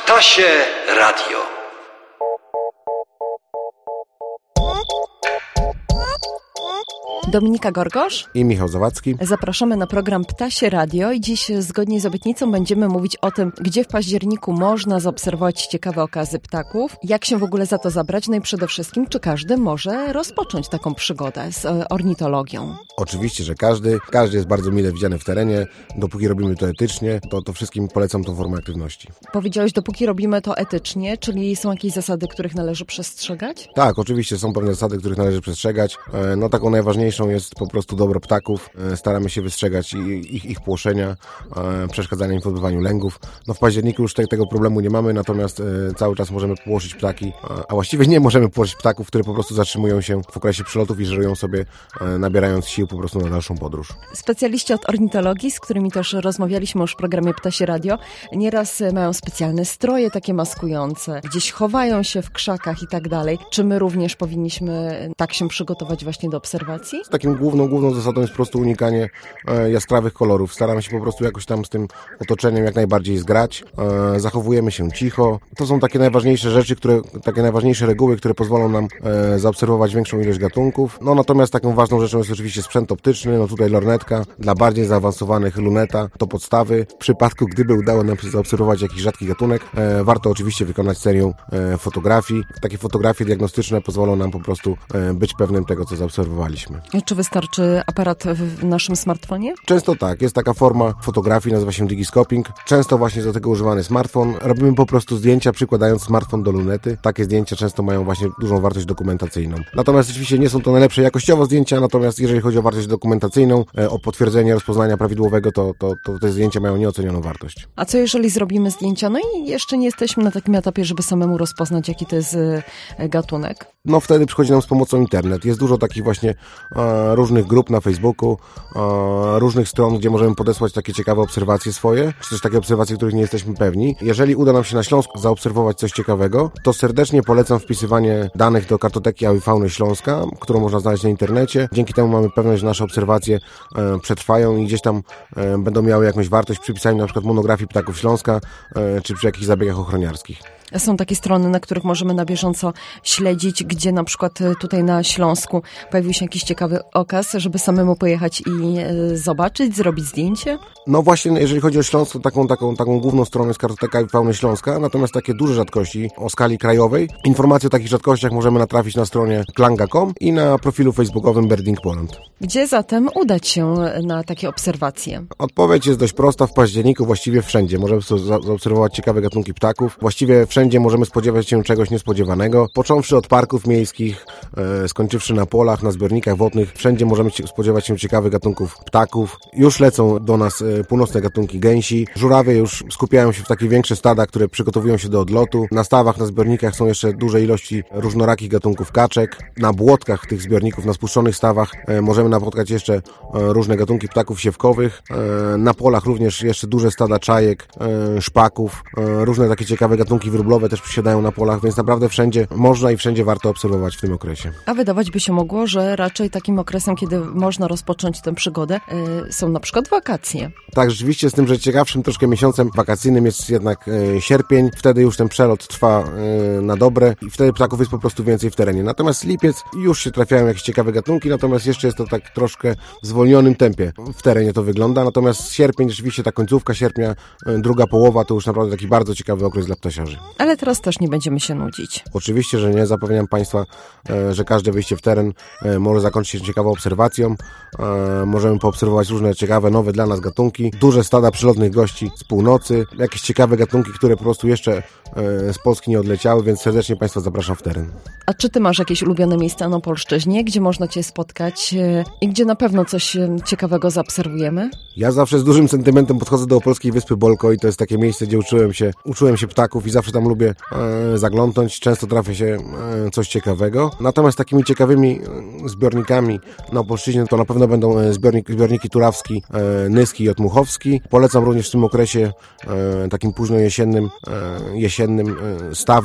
Ptasie Radio. Dominika Gorgosz i Michał Zawadzki. Zapraszamy na program Ptasie Radio i dziś zgodnie z obietnicą będziemy mówić o tym, gdzie w październiku można zaobserwować ciekawe okazy ptaków, jak się w ogóle za to zabrać, no i przede wszystkim, czy każdy może rozpocząć taką przygodę z ornitologią. Oczywiście, że każdy jest bardzo mile widziany w terenie. Dopóki robimy to etycznie, to wszystkim polecam tą formę aktywności. Powiedziałeś, dopóki robimy to etycznie, czyli są jakieś zasady, których należy przestrzegać? Tak, oczywiście są pewne zasady, których należy przestrzegać. No taką najważniejszą jest po prostu dobro ptaków. Staramy się wystrzegać ich płoszenia, przeszkadzania im w odbywaniu lęgów. No w październiku już tego problemu nie mamy, natomiast cały czas możemy płoszyć ptaki, a właściwie nie możemy płoszyć ptaków, które po prostu zatrzymują się w okresie przelotów i żerują sobie, nabierając sił po prostu na dalszą podróż. Specjaliści od ornitologii, z którymi też rozmawialiśmy już w programie Ptasie Radio, nieraz mają specjalne stroje takie maskujące, gdzieś chowają się w krzakach i tak dalej. Czy my również powinniśmy tak się przygotować właśnie do obserwacji? Takim główną zasadą jest po prostu unikanie jaskrawych kolorów. Staramy się po prostu jakoś tam z tym otoczeniem jak najbardziej zgrać. Zachowujemy się cicho. To są takie najważniejsze rzeczy, takie najważniejsze reguły, które pozwolą nam zaobserwować większą ilość gatunków. No natomiast taką ważną rzeczą jest oczywiście sprzęt optyczny. No tutaj lornetka, dla bardziej zaawansowanych luneta to podstawy. W przypadku, gdyby udało nam się zaobserwować jakiś rzadki gatunek, warto oczywiście wykonać serię fotografii. Takie fotografie diagnostyczne pozwolą nam po prostu być pewnym tego, co zaobserwowaliśmy. Czy wystarczy aparat w naszym smartfonie? Często tak. Jest taka forma fotografii, nazywa się digiscoping. Często właśnie do tego używany smartfon. Robimy po prostu zdjęcia, przykładając smartfon do lunety. Takie zdjęcia często mają właśnie dużą wartość dokumentacyjną. Natomiast oczywiście nie są to najlepsze jakościowo zdjęcia, natomiast jeżeli chodzi o wartość dokumentacyjną, o potwierdzenie rozpoznania prawidłowego, to te zdjęcia mają nieocenioną wartość. A co jeżeli zrobimy zdjęcia, no i jeszcze nie jesteśmy na takim etapie, żeby samemu rozpoznać, jaki to jest gatunek? No wtedy przychodzi nam z pomocą internet. Jest dużo takich właśnie różnych grup na Facebooku, różnych stron, gdzie możemy podesłać takie ciekawe obserwacje swoje, czy też takie obserwacje, których nie jesteśmy pewni. Jeżeli uda nam się na Śląsku zaobserwować coś ciekawego, to serdecznie polecam wpisywanie danych do kartoteki Awi Fauny Śląska, którą można znaleźć na internecie. Dzięki temu mamy pewność, że nasze obserwacje przetrwają i gdzieś tam będą miały jakąś wartość przy pisaniu na przykład monografii ptaków Śląska, czy przy jakichś zabiegach ochroniarskich. Są takie strony, na których możemy na bieżąco śledzić, gdzie na przykład tutaj na Śląsku pojawił się jakiś ciekawy okaz, żeby samemu pojechać i zobaczyć, zrobić zdjęcie? No właśnie, jeżeli chodzi o Śląsk, taką główną stroną jest kartoteka Fauny Śląska, natomiast takie duże rzadkości o skali krajowej, informacje o takich rzadkościach możemy natrafić na stronie klanga.com i na profilu facebookowym Birding Poland. Gdzie zatem udać się na takie obserwacje? Odpowiedź jest dość prosta. W październiku właściwie wszędzie możemy zaobserwować ciekawe gatunki ptaków. Właściwie wszędzie możemy spodziewać się czegoś niespodziewanego. Począwszy od parków miejskich, skończywszy na polach, na zbiornikach wodnych, wszędzie możemy spodziewać się ciekawych gatunków ptaków. Już lecą do nas północne gatunki gęsi. Żurawie już skupiają się w takie większe stada, które przygotowują się do odlotu. Na stawach, na zbiornikach są jeszcze duże ilości różnorakich gatunków kaczek. Na błotkach tych zbiorników, na spuszczonych stawach możemy napotkać jeszcze różne gatunki ptaków siewkowych. Na polach również jeszcze duże stada czajek, szpaków, różne takie ciekawe gatunki wróblowe też przysiadają na polach, więc naprawdę wszędzie można i wszędzie warto obserwować w tym okresie. A wydawać by się mogło, że raczej takim okresem, kiedy można rozpocząć tę przygodę, są na przykład wakacje. Tak, rzeczywiście, z tym, że ciekawszym troszkę miesiącem wakacyjnym jest jednak sierpień. Wtedy już ten przelot trwa na dobre i wtedy ptaków jest po prostu więcej w terenie. Natomiast lipiec już się trafiają jakieś ciekawe gatunki, natomiast jeszcze jest to tak troszkę w zwolnionym tempie w terenie to wygląda. Natomiast sierpień, rzeczywiście ta końcówka sierpnia, druga połowa to już naprawdę taki bardzo ciekawy okres dla ptasiarzy. Ale teraz też nie będziemy się nudzić. Oczywiście, że nie. Zapewniam Państwa, że każde wyjście w teren może zakończyć się ciekawą obserwacją. Możemy poobserwować różne ciekawe, nowe dla nas gatunki. Duże stada przylotnych gości z północy. Jakieś ciekawe gatunki, które po prostu jeszcze z Polski nie odleciały, więc serdecznie Państwa zapraszam w teren. A czy Ty masz jakieś ulubione miejsca na Opolszczyźnie, gdzie można Cię spotkać i gdzie na pewno coś ciekawego zaobserwujemy? Ja zawsze z dużym sentymentem podchodzę do opolskiej wyspy Bolko i to jest takie miejsce, gdzie uczyłem się ptaków i zawsze tam lubię zaglądnąć. Często trafia się coś ciekawego. Natomiast takimi ciekawymi zbiornikami na Opolszczyźnie to na pewno będą zbiorniki Turawski, Nyski i Otmuchowski. Polecam również w tym okresie takim późno jesiennym stawy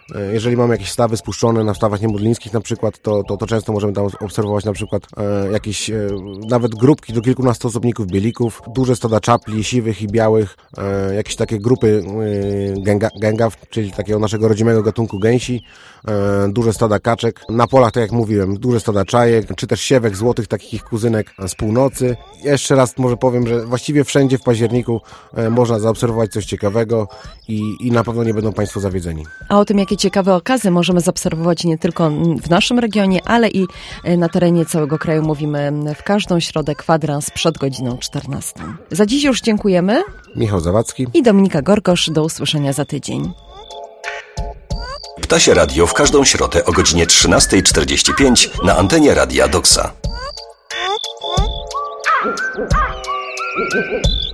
Jeżeli mamy jakieś stawy spuszczone na stawach niemodlińskich na przykład, to często możemy tam obserwować na przykład jakieś nawet grupki do kilkunastoosobników bielików, duże stada czapli siwych i białych, jakieś takie grupy gęgaw, czyli takiego naszego rodzimego gatunku gęsi, duże stada kaczek. Na polach, tak jak mówiłem, duże stada czajek, czy też siewek złotych, takich ich kuzynek z północy. Jeszcze raz może powiem, że właściwie wszędzie w październiku można zaobserwować coś ciekawego i na pewno nie będą Państwo zawiedzeni. A o tym, jakie ciekawe okazy możemy zaobserwować nie tylko w naszym regionie, ale i na terenie całego kraju, mówimy w każdą środę, kwadrans przed godziną 14. Za dziś już dziękujemy. Michał Zawadzki i Dominika Gorgosz. Do usłyszenia za tydzień. Ptasie Radio w każdą środę o godzinie 13:45 na antenie Radia Doksa.